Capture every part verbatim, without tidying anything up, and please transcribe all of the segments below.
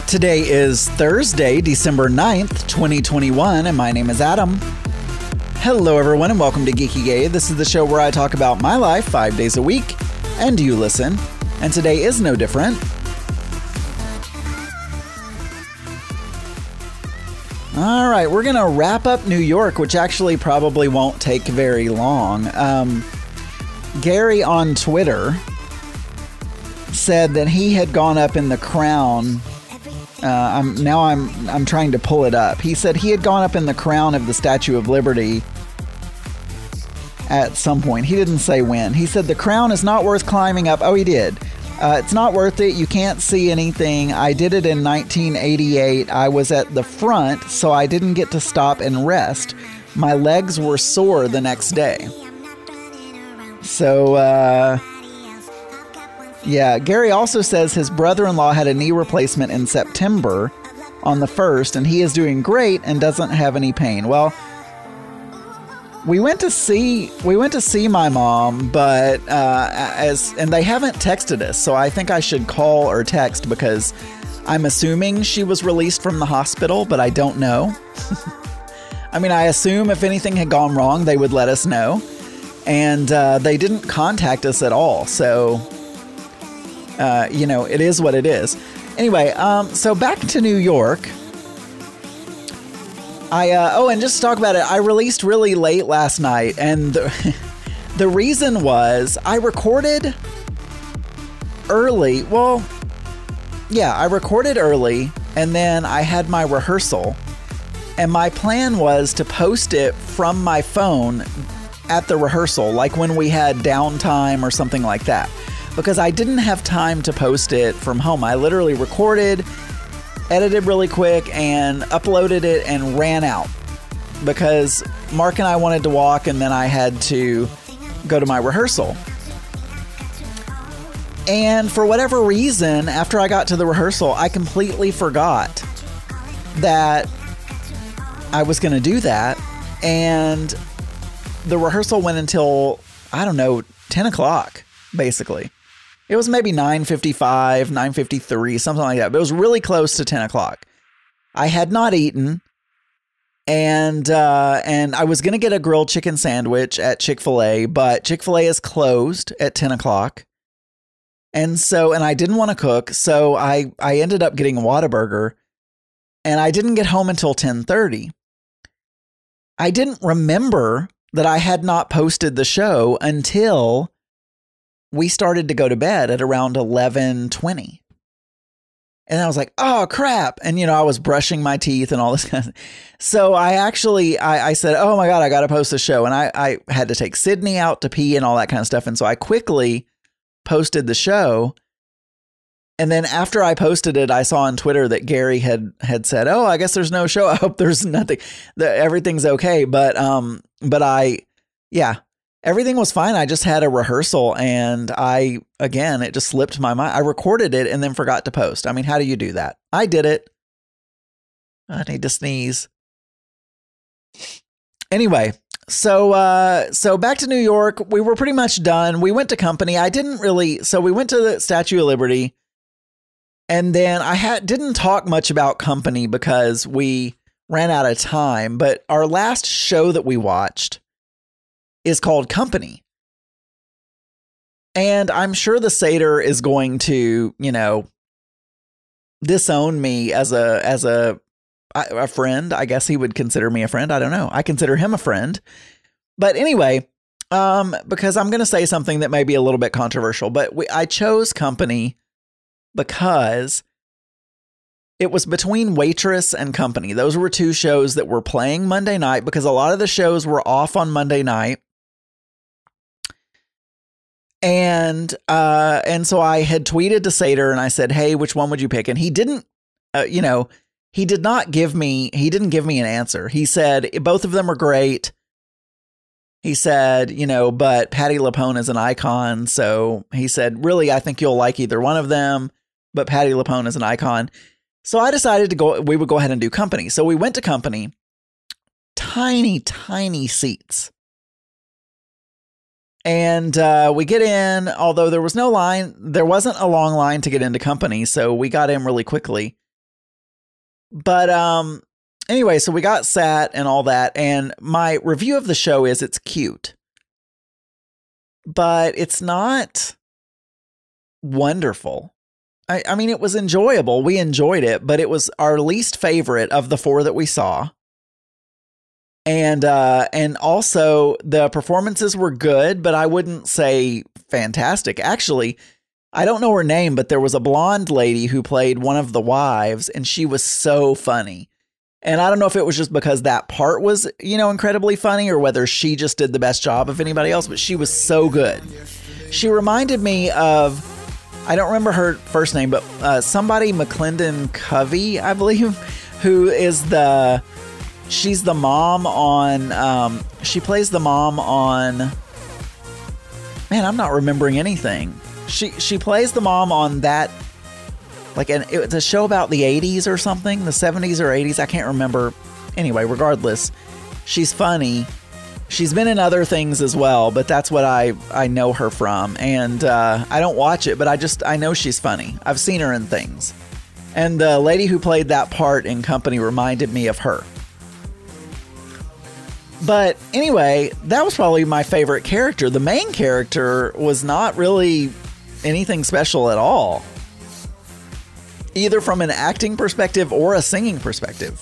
Today is Thursday, December ninth, twenty twenty-one, and my name is Adam. Hello, everyone, and welcome to Geeky Gay. This is the show where I talk about my life five days a week, and you listen. And today is no different. All right, we're going to wrap up New York, which actually probably won't take very long. Um, Gary on Twitter said that he had gone up in the crown. Uh, I'm, now I'm I'm trying to pull it up. He said he had gone up in the crown of the Statue of Liberty at some point. He didn't say when. He said the crown is not worth climbing up. Oh, he did. Uh, it's not worth it. You can't see anything. I did it in nineteen eighty-eight. I was at the front, so I didn't get to stop and rest. My legs were sore the next day. So, uh... yeah, Gary also says his brother-in-law had a knee replacement in September on the first, and he is doing great and doesn't have any pain. Well, we went to see we went to see my mom, but uh, as and they haven't texted us, so I think I should call or text because I'm assuming she was released from the hospital, but I don't know. I mean, I assume if anything had gone wrong, they would let us know, and uh, they didn't contact us at all, so. Uh, you know, it is what it is. Anyway, um, so back to New York. I, uh, oh, and just to talk about it, I released really late last night, and the, the reason was I recorded early. Well, yeah, I recorded early, and then I had my rehearsal, and my plan was to post it from my phone at the rehearsal, like when we had downtime or something like that. Because I didn't have time to post it from home. I literally recorded, edited really quick, and uploaded it and ran out. Because Mark and I wanted to walk, and then I had to go to my rehearsal. And for whatever reason, after I got to the rehearsal, I completely forgot that I was going to do that. And the rehearsal went until, I don't know, ten o'clock, basically. It was maybe nine fifty-five, nine fifty-three, something like that. But it was really close to ten o'clock. I had not eaten, and uh, and I was going to get a grilled chicken sandwich at Chick-fil-A, but Chick-fil-A is closed at ten o'clock. And so, and I didn't want to cook, so I, I ended up getting a Whataburger, and I didn't get home until ten thirty. I didn't remember that I had not posted the show until we started to go to bed at around eleven twenty. And I was like, oh, crap. And, you know, I was brushing my teeth and all this kind of thing. So I actually, I, I said, oh, my God, I got to post the show. And I, I had to take Sydney out to pee and all that kind of stuff. And so I quickly posted the show. And then after I posted it, I saw on Twitter that Gary had had said, oh, I guess there's no show. I hope there's nothing, that everything's okay. But, um, but I, yeah. Everything was fine. I just had a rehearsal and I, again, it just slipped my mind. I recorded it and then forgot to post. I mean, how do you do that? I did it. I need to sneeze. Anyway, so, uh, so back to New York. We were pretty much done. We went to company. I didn't really, so we went to the Statue of Liberty, and then I had, didn't talk much about company because we ran out of time, but our last show that we watched is called Company. And I'm sure the satyr is going to, you know, disown me as a, as a, a friend. I guess he would consider me a friend. I don't know. I consider him a friend. But anyway, um, because I'm going to say something that may be a little bit controversial, but we, I chose Company because it was between Waitress and Company. Those were two shows that were playing Monday night because a lot of the shows were off on Monday night. And, uh, and so I had tweeted to Satyr and I said, hey, which one would you pick? And he didn't, uh, you know, he did not give me, he didn't give me an answer. He said, both of them are great. He said, you know, but Patti LuPone is an icon. So he said, really, I think you'll like either one of them, but Patti LuPone is an icon. So I decided to go, we would go ahead and do Company. So we went to Company, tiny, tiny seats. And uh, we get in, although there was no line, there wasn't a long line to get into Company. So we got in really quickly. But um, anyway, so we got sat and all that. And my review of the show is it's cute, but it's not wonderful. I, I mean, it was enjoyable. We enjoyed it, but it was our least favorite of the four that we saw. And uh, and also the performances were good, but I wouldn't say fantastic. Actually, I don't know her name, but there was a blonde lady who played one of the wives, and she was so funny. And I don't know if it was just because that part was, you know, incredibly funny, or whether she just did the best job of anybody else, but she was so good. She reminded me of, I don't remember her first name, but uh, somebody McClendon Covey, I believe, who is the... She's the mom on, um, she plays the mom on, man, I'm not remembering anything. She she plays the mom on that, like, an, it's a show about the eighties or something, the seventies or eighties, I can't remember. Anyway, regardless, she's funny. She's been in other things as well, but that's what I, I know her from. And uh, I don't watch it, but I just, I know she's funny. I've seen her in things. And the lady who played that part in Company reminded me of her. But anyway, that was probably my favorite character. The main character was not really anything special at all, either from an acting perspective or a singing perspective.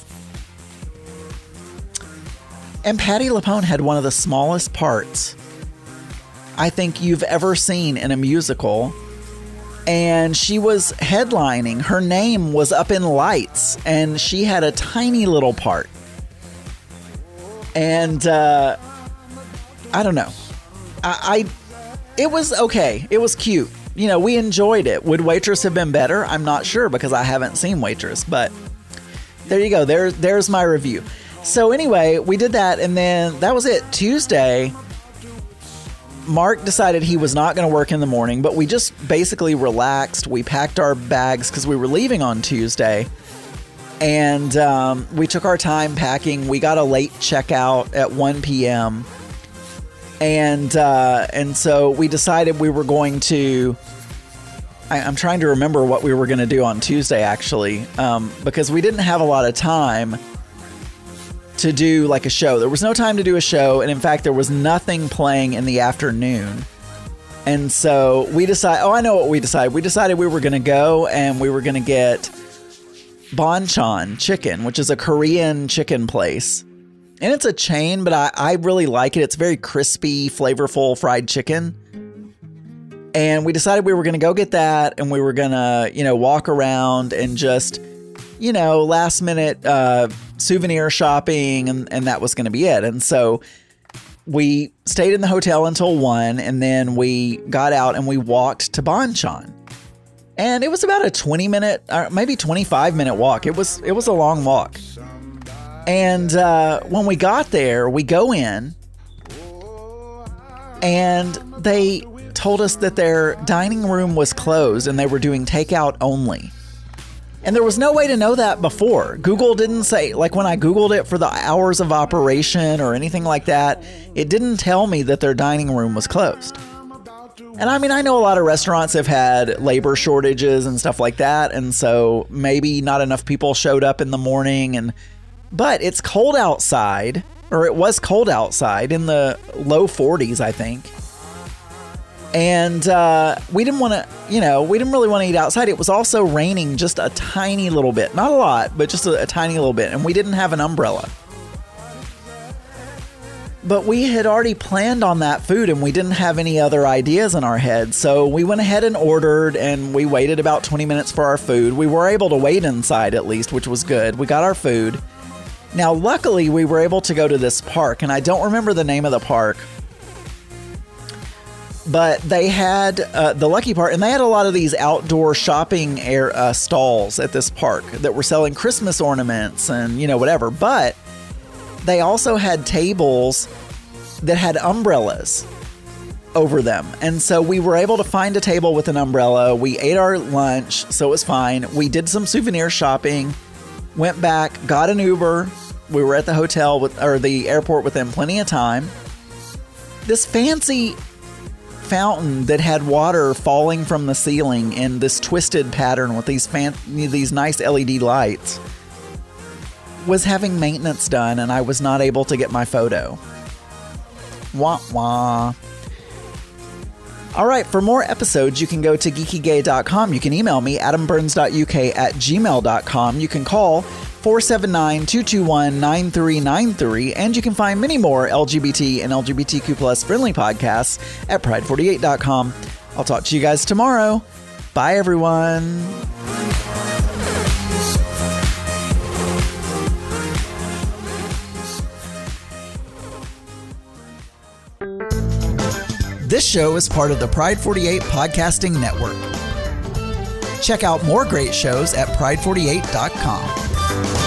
And Patti LuPone had one of the smallest parts I think you've ever seen in a musical. And she was headlining. Her name was up in lights, and she had a tiny little part. And uh, I don't know. I, I it was okay. It was cute. You know, we enjoyed it. Would Waitress have been better? I'm not sure because I haven't seen Waitress. But there you go. There, there's my review. So anyway, we did that, and then that was it. Tuesday, Mark decided he was not going to work in the morning, but we just basically relaxed. We packed our bags because we were leaving on Tuesday. And um, we took our time packing. We got a late checkout at one p.m. And uh, and so we decided we were going to... I, I'm trying to remember what we were going to do on Tuesday, actually, um, because we didn't have a lot of time to do like a show. There was no time to do a show. And in fact, there was nothing playing in the afternoon. And so we decided... Oh, I know what we decided. We decided we were going to go and we were going to get Bonchon Chicken, which is a Korean chicken place. And it's a chain, but I, I really like it. It's very crispy, flavorful fried chicken. And we decided we were going to go get that, and we were going to, you know, walk around and just, you know, last minute uh, souvenir shopping, and, and that was going to be it. And so we stayed in the hotel until one, and then we got out and we walked to Bonchon. And it was about a twenty minute, or maybe twenty-five minute walk. It was it was a long walk. And uh, when we got there, we go in, and they told us that their dining room was closed and they were doing takeout only. And there was no way to know that before. Google didn't say, like when I Googled it for the hours of operation or anything like that, it didn't tell me that their dining room was closed. And I mean, I know a lot of restaurants have had labor shortages and stuff like that, and so maybe not enough people showed up in the morning. And but it's cold outside, or it was cold outside in the low forties, I think. And uh, we didn't want to, you know, we didn't really want to eat outside. It was also raining just a tiny little bit, not a lot, but just a, a tiny little bit, and we didn't have an umbrella. But we had already planned on that food, and we didn't have any other ideas in our head. So we went ahead and ordered, and we waited about twenty minutes for our food. We were able to wait inside at least, which was good. We got our food. Now, luckily, we were able to go to this park, and I don't remember the name of the park. But they had uh, the lucky part, and they had a lot of these outdoor shopping air, uh, stalls at this park that were selling Christmas ornaments and, you know, whatever. But they also had tables that had umbrellas over them. And so we were able to find a table with an umbrella. We ate our lunch, so it was fine. We did some souvenir shopping, went back, got an Uber. We were at the hotel with, or the airport within plenty of time. This fancy fountain that had water falling from the ceiling in this twisted pattern with these fan- these nice L E D lights was having maintenance done and I was not able to get my photo. Wah wah. All right, for more episodes, you can go to geeky gay dot com. You can email me, adam burns dot u k at gmail dot com. You can call four seven nine, two two one, nine three nine three, and you can find many more L G B T and L G B T Q plus friendly podcasts at pride forty-eight dot com. I'll talk to you guys tomorrow. Bye, everyone. This show is part of the Pride forty-eight Podcasting Network. Check out more great shows at pride forty-eight dot com.